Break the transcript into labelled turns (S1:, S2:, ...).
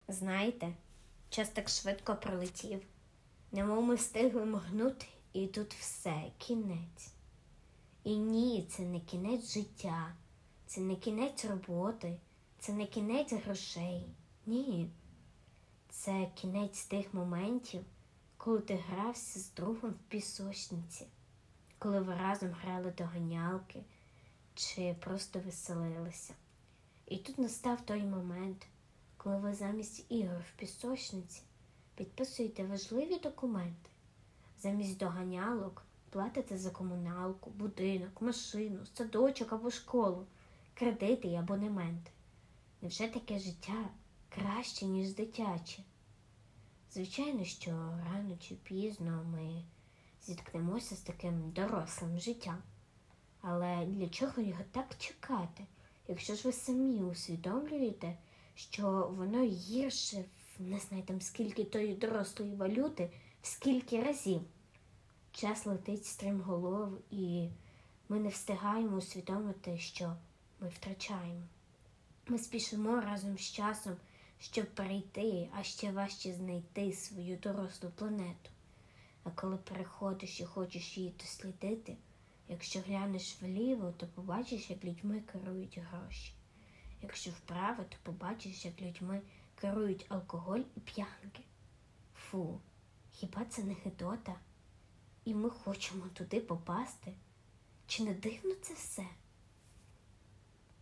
S1: Знаєте, час так швидко пролетів, немов ми встигли моргнути, і тут все, кінець. І ні, це не кінець життя, це не кінець роботи, це не кінець грошей. Ні, це кінець тих моментів, коли ти грався з другом в пісочниці, коли ви разом грали доганялки чи просто веселилися. І тут настав той момент, коли ви замість ігор в пісочниці підписуєте важливі документи. Замість доганялок платите за комуналку, будинок, машину, садочок або школу, кредити і абонементи. Невже таке життя краще, ніж дитяче? Звичайно, що рано чи пізно ми зіткнемося з таким дорослим життям. Але для чого його так чекати, якщо ж ви самі усвідомлюєте, що воно гірше в не знаю там скільки тої дорослої валюти, в скільки разів. Час летить стрімголов, і ми не встигаємо усвідомити, що ми втрачаємо. Ми спішимо разом з часом, щоб перейти, а ще важче знайти свою дорослу планету. А коли переходиш і хочеш її дослідити, якщо глянеш вліво, то побачиш, як людьми керують гроші. Якщо вправо, то побачиш, як людьми керують алкоголь і п'янки. Фу, хіба це не гидота? І ми хочемо туди попасти? Чи не дивно це все?